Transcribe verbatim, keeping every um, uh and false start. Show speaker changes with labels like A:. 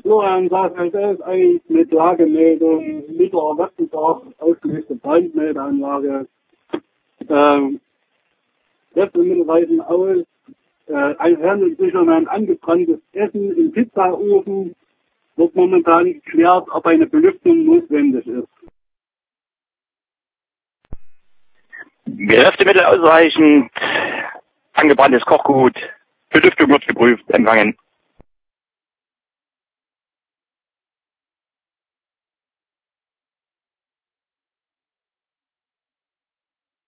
A: Florian sagt, das ist eigentlich mit Lagemeldung, mittlerer Wasserbedarf, ausgelöste Brandmeldeanlage, ähm, Lebensmittelreifen aus, äh, ein handelt sich um ein angebranntes Essen im Pizzaofen, wird momentan geklärt, ob eine Belüftung notwendig ist.
B: Kräftemittel ausreichend, angebranntes Kochgut, Belüftung wird geprüft, empfangen.